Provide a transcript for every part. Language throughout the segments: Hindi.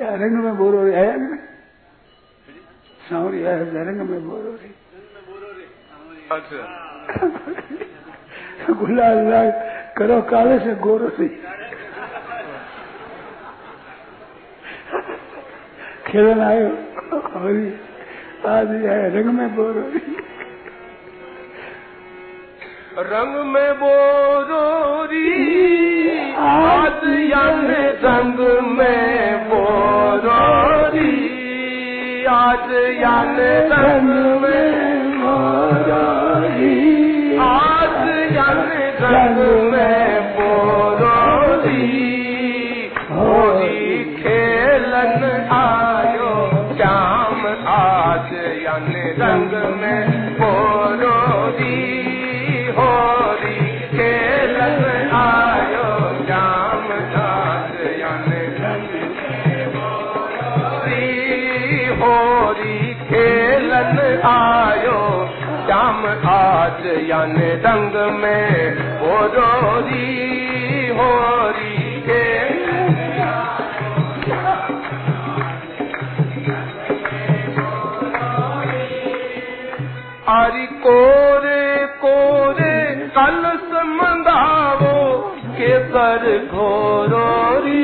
रंग में बोरो रे आया ना सांवरी आया रंग में बोरो रे गुलाल लाल करो काले से गोरो से खेलन आयो आज आया रंग में बोरो रे रंग में बोरोरी आज याने रंग में बोरोरी आज याने रंग में बोरोरी आज याने रंग में बोरोरी होली खेलन आयो श्याम आज याने रंग में बोरोरी होरी खेलन आयो श्याम आज याने रंग में बोरोरी होरी खेलन आयो श्याम आज याने रंग में बोरोरी होरी आरी कोरे कोरे कलश मंगावो केसर घोरोरी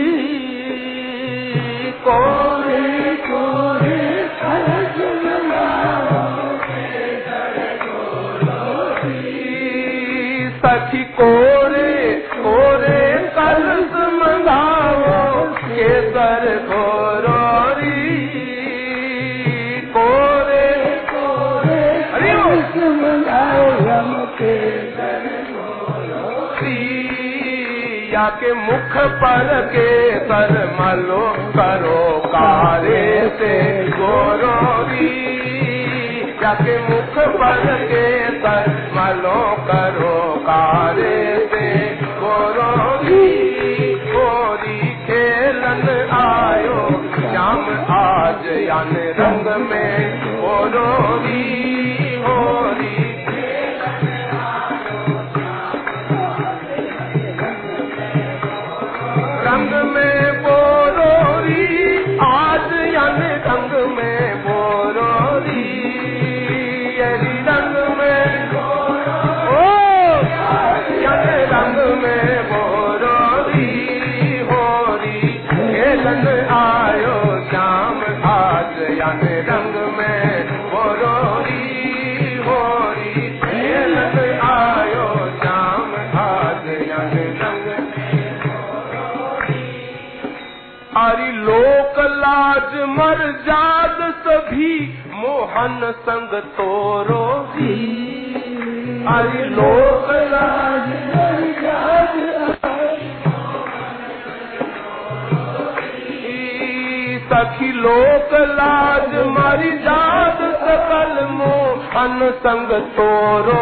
कोरे कोरे कलश मंगावो केसर घोरोरी सखी कोरे कोरे कलश मंगावो केसर घोरोरी या के मुख पर के सर मलो करो कारे से गोरोरी या के मुख पर के सर मलो करो कारे से गोरोरी गोरी खेलन आयो श्याम आज याने रंग में गोरोरी होरी रंग में बोरोरी आज याने रंग में बोरोरी यही रंग में ओ याने रंग में बोरोरी होरी खेलन आयो श्याम आज याने रंग में बोरोरी होरी खेलन आयो श्याम आज याने रंग आरी लोक लाज मर जाद सभी मोहन संग तोरो आरी लोक लाज मर जाद सखी लोक लाज मर जाद सकल मोहन संग तोरो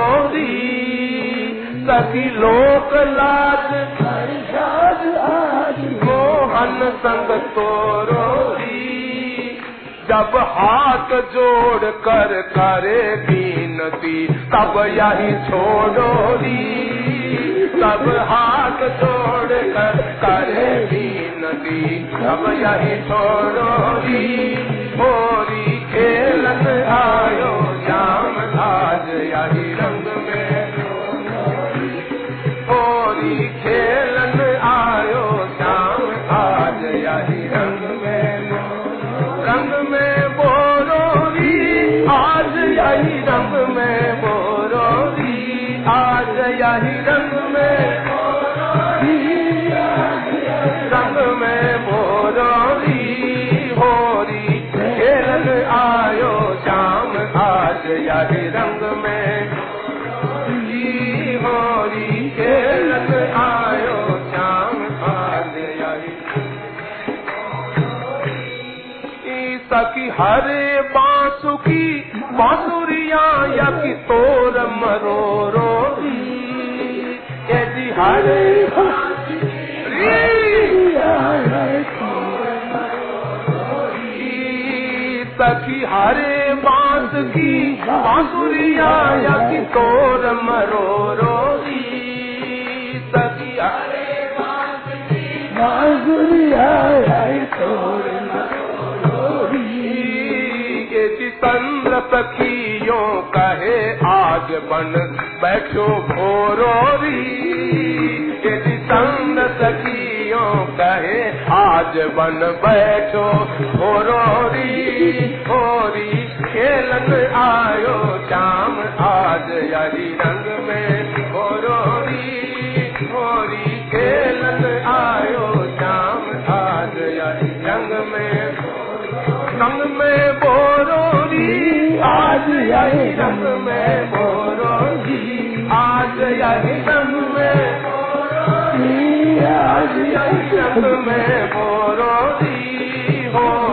सखी लोक लाज मर जाद आज मोहन संग तोरोरी जब हाथ जोड़ कर करे बीनती तब यही छोड़ोरी तब हाथ जोड़ कर करे बीनती तब यही छोड़ोरी होरी खेलन आयो श्याम आज यही रंग में होरी खेलन आयो श्याम आज यही रंग में बोरोरी आज यही रंग में बोरोरी आज यही रंग में बोरोरी होरी खेलन आयो श्याम आज यही रंग में होरी खेलन आयो श्याम आज यही सखी हरे बांसुकी बांसुरिया या की तोर मरोरो यदि हरे सखी हरे बांस की बांसुरिया या की तोर मरोरो सखी हरे बांस की बांसुरिया या की तोर मरोरो चंद्र सखियों कहे आज बन बैठो भोरोरी। यदि चंद्र सखियों कहे आज बन बैठो भोरोरी। होरी खेलन आयो श्याम आज यही रंग में भोरोरी। होरी खेलन आयो श्याम आज यही रंग में बोरोरी। आज यही रंग में बोरोरी। आज यही रंग में बोरोरी। आज यही रंग में बोरोरी। हो